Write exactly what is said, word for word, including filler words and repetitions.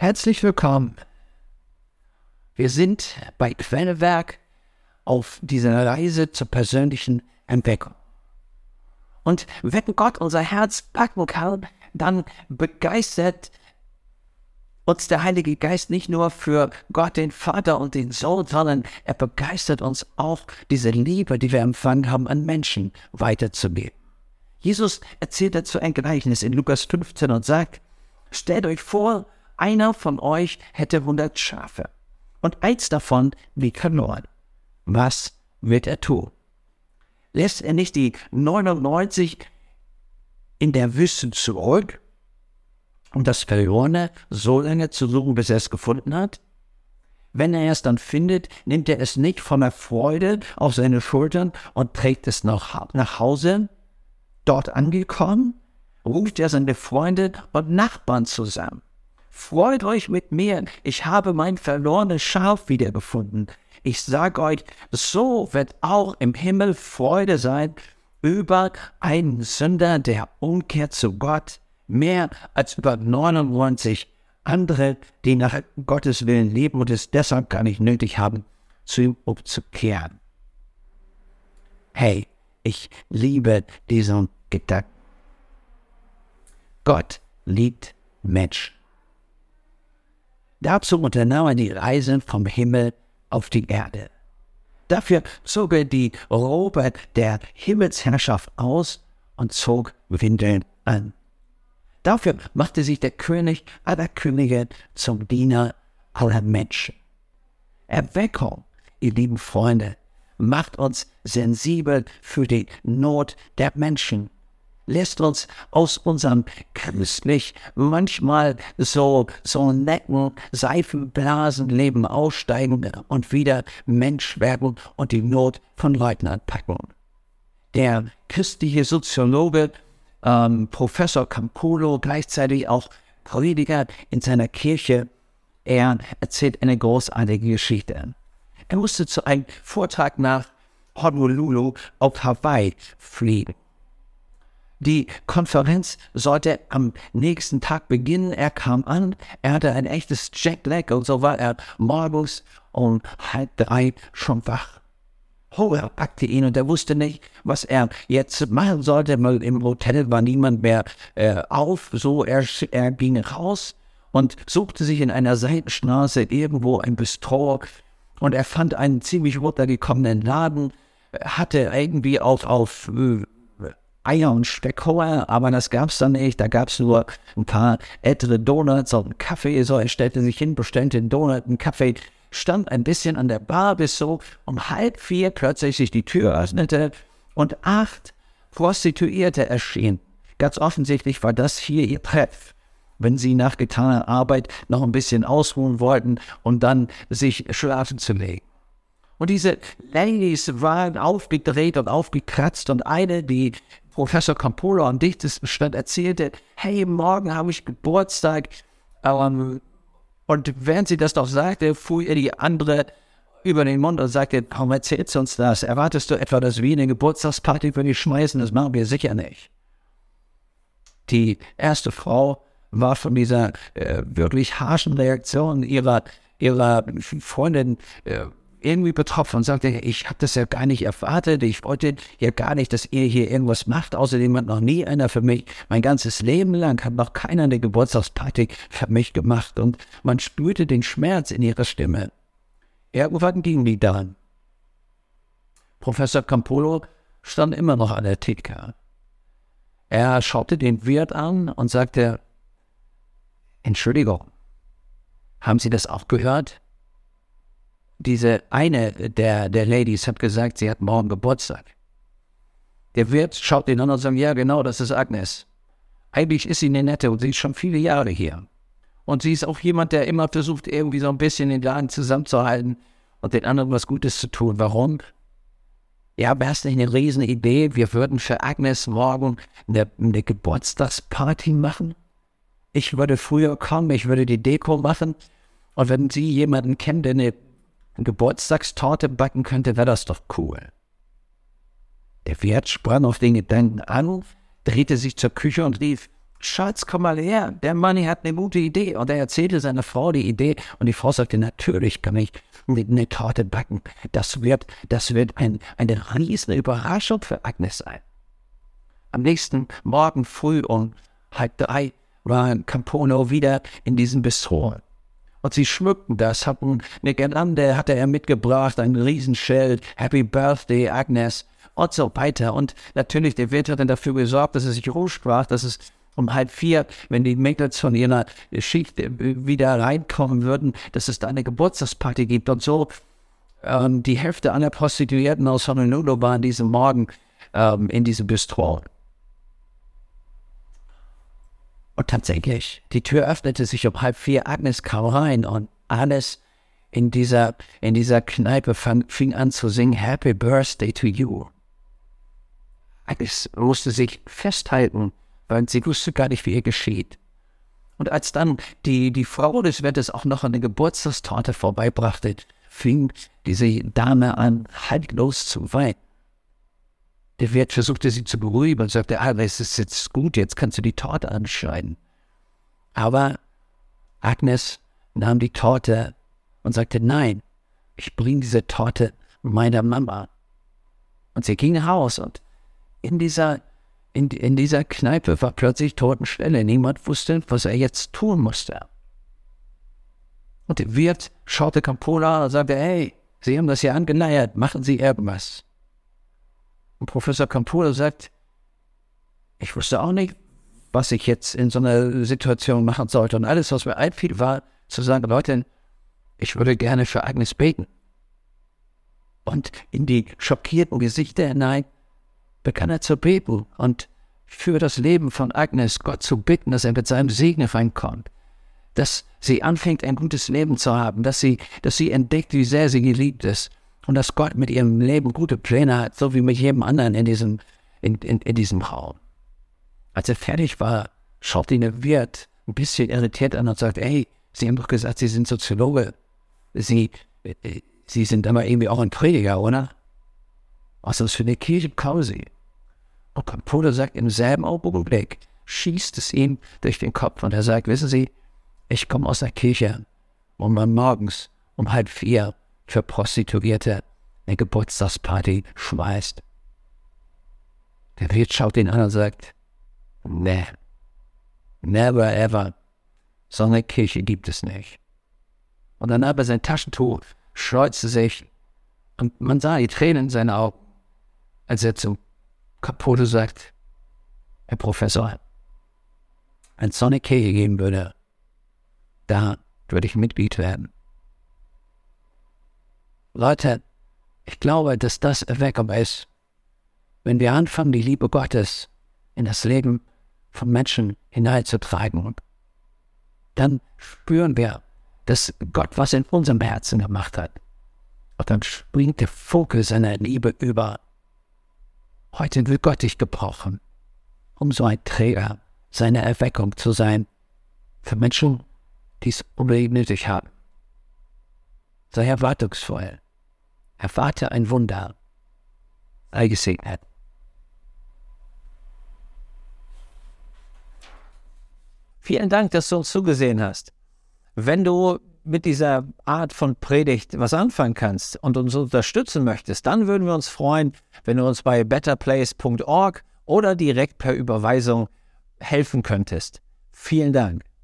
Herzlich willkommen. Wir sind bei Quellwerk auf dieser Reise zur persönlichen Entdeckung. Und wenn Gott unser Herz packen kann, dann begeistert uns der Heilige Geist nicht nur für Gott, den Vater und den Sohn, sondern er begeistert uns auch, diese Liebe, die wir empfangen haben, an Menschen weiterzugeben. Jesus erzählt dazu ein Gleichnis in Lukas fünfzehn und sagt, stellt euch vor, einer von euch hätte hundert Schafe und eins davon liegt verloren. Was wird er tun? Lässt er nicht die neunundneunzig in der Wüste zurück, um das Verlorene so lange zu suchen, bis er es gefunden hat? Wenn er es dann findet, nimmt er es nicht voller Freude auf seine Schultern und trägt es nach, nach Hause. Dort angekommen, ruft er seine Freunde und Nachbarn zusammen. Freut euch mit mir, ich habe mein verlorenes Schaf wiedergefunden. Ich sage euch, so wird auch im Himmel Freude sein über einen Sünder, der umkehrt zu Gott, mehr als über neunundneunzig andere, die nach Gottes Willen leben und es deshalb gar nicht nötig haben, zu ihm umzukehren. Hey, ich liebe diesen Gedanken. Gott liebt Menschen. Dazu unternahm er die Reise vom Himmel auf die Erde. Dafür zog er die Robe der Himmelsherrschaft aus und zog Windeln an. Dafür machte sich der König aller Könige zum Diener aller Menschen. Erweckung, ihr lieben Freunde, macht uns sensibel für die Not der Menschen. Lässt uns aus unserem christlich, manchmal so, so netten Seifenblasenleben aussteigen und wieder Mensch werden und die Not von Leuten anpacken. Der christliche Soziologe ähm, Professor Campolo, gleichzeitig auch Prediger in seiner Kirche, er erzählt eine großartige Geschichte. Er musste zu einem Vortrag nach Honolulu auf Hawaii fliegen. Die Konferenz sollte am nächsten Tag beginnen. Er kam an, er hatte ein echtes Jetlag und so war er morgens um halb drei schon wach. Hunger packte ihn und er wusste nicht, was er jetzt machen sollte, weil im Hotel war niemand mehr äh, auf. So, er, er ging raus und suchte sich in einer Seitenstraße irgendwo ein Bistro und er fand einen ziemlich runtergekommenen Laden, hatte irgendwie auf, auf äh, Eier und Speckhunger, aber das gab's dann nicht. Da gab's nur ein paar ältere Donuts und einen Kaffee. So, er stellte sich hin, bestellte einen Donut, einen Kaffee, stand ein bisschen an der Bar, bis so um halb vier plötzlich sich die Tür öffnete und acht Prostituierte erschienen. Ganz offensichtlich war das hier ihr Treff, wenn sie nach getaner Arbeit noch ein bisschen ausruhen wollten und dann sich schlafen zu legen. Und diese Ladies waren aufgedreht und aufgekratzt und eine, die Professor Campolo am dichtesten stand, erzählte, hey, morgen habe ich Geburtstag. Ähm, und während sie das doch sagte, fuhr ihr die andere über den Mund und sagte, warum erzählst du uns das? Erwartest du etwa, dass wir eine Geburtstagsparty für dich schmeißen? Das machen wir sicher nicht. Die erste Frau war von dieser äh, wirklich harschen Reaktion ihrer, ihrer Freundin äh, irgendwie betroffen und sagte, ich habe das ja gar nicht erwartet, ich wollte ja gar nicht, dass ihr hier irgendwas macht, außerdem hat noch nie einer für mich, mein ganzes Leben lang hat noch keiner eine Geburtstagsparty für mich gemacht und man spürte den Schmerz in ihrer Stimme. Irgendwann ging die dann. Professor Campolo stand immer noch an der Theke. Er schaute den Wirt an und sagte, Entschuldigung, haben Sie das auch gehört? Diese eine der, der Ladies hat gesagt, sie hat morgen Geburtstag. Der Wirt schaut ihn an und sagt, ja genau, das ist Agnes. Eigentlich ist sie eine nette und sie ist schon viele Jahre hier. Und sie ist auch jemand, der immer versucht, irgendwie so ein bisschen den Laden zusammenzuhalten und den anderen was Gutes zu tun. Warum? Ja, wäre es nicht eine riesen Idee, wir würden für Agnes morgen eine, eine Geburtstagsparty machen? Ich würde früher kommen, ich würde die Deko machen und wenn Sie jemanden kennen, der eine Geburtstagstorte backen könnte, wäre das doch cool. Der Wirt sprang auf den Gedanken an, drehte sich zur Küche und rief, Schatz, komm mal her, der Manni hat eine gute Idee. Und er erzählte seiner Frau die Idee. Und die Frau sagte, natürlich kann ich eine Torte backen. Das wird, das wird ein, eine riesen Überraschung für Agnes sein. Am nächsten Morgen früh um halb drei war Campolo wieder in diesem Bistro. Und sie schmückten das, hatten eine Girlande, hatte er mitgebracht, ein Riesenschild, Happy Birthday, Agnes und so weiter. Und natürlich, der Wirt hat dann dafür gesorgt, dass es sich rumsprach, dass es um halb vier, wenn die Mädels von ihrer Schicht wieder reinkommen würden, dass es da eine Geburtstagsparty gibt. Und so ähm, die Hälfte aller Prostituierten aus Honolulu war an diesem Morgen ähm, in diesem Bistro. Und tatsächlich, die Tür öffnete sich um halb vier, Agnes kam rein und alles in dieser, in dieser Kneipe fang, fing an zu singen, Happy Birthday to you. Agnes musste sich festhalten, weil sie wusste gar nicht, wie ihr geschieht. Und als dann die, die Frau des Wirtes auch noch eine Geburtstagstorte vorbeibrachte, fing diese Dame an, haltlos zu weinen. Der Wirt versuchte sie zu beruhigen und sagte, ah, es ist jetzt gut, jetzt kannst du die Torte anschneiden. Aber Agnes nahm die Torte und sagte, nein, ich bringe diese Torte meiner Mama. Und sie ging nach Hause und in dieser, in, in dieser Kneipe war plötzlich Totenstille. Niemand wusste, was er jetzt tun musste. Und der Wirt schaute Campolo an und sagte, hey, Sie haben das ja angenähert, machen Sie irgendwas. Und Professor Campolo sagt, ich wusste auch nicht, was ich jetzt in so einer Situation machen sollte. Und alles, was mir einfiel, war zu sagen, Leute, ich würde gerne für Agnes beten. Und in die schockierten Gesichter hinein begann er zu beten und für das Leben von Agnes Gott zu bitten, dass er mit seinem Segen reinkommt, dass sie anfängt, ein gutes Leben zu haben, dass sie, dass sie entdeckt, wie sehr sie geliebt ist. Und dass Gott mit ihrem Leben gute Pläne hat, so wie mit jedem anderen in diesem, in, in, in diesem Raum. Als er fertig war, schaut ihn der Wirt ein bisschen irritiert an und sagt, hey, Sie haben doch gesagt, Sie sind Soziologe. Sie, äh, Sie sind aber irgendwie auch ein Prediger, oder? Was ist das für eine Kirche kommen Sie? Und Campolo sagt, im selben Augenblick schießt es ihm durch den Kopf und er sagt, wissen Sie, ich komme aus der Kirche, wo man morgens um halb vier für Prostituierte eine Geburtstagsparty schmeißt. Der Wirt schaut ihn an und sagt, nee, never ever, so eine Kirche gibt es nicht. Und dann nahm er sein Taschentuch, schleuzte sich und man sah die Tränen in seinen Augen, als er zum Campolo sagt, Herr Professor, wenn es so eine Kirche geben würde, da würde ich Mitglied werden. Leute, ich glaube, dass das Erweckung ist, wenn wir anfangen, die Liebe Gottes in das Leben von Menschen hineinzutragen. Dann spüren wir, dass Gott was in unserem Herzen gemacht hat. Und dann springt der Funke seiner Liebe über. Heute will Gott dich gebrauchen, um so ein Träger seiner Erweckung zu sein für Menschen, die es unbedingt nötig haben. Sei erwartungsvoll. Erwarte ein Wunder. Sei gesegnet. Vielen Dank, dass du uns zugesehen hast. Wenn du mit dieser Art von Predigt was anfangen kannst und uns unterstützen möchtest, dann würden wir uns freuen, wenn du uns bei better place punkt org oder direkt per Überweisung helfen könntest. Vielen Dank.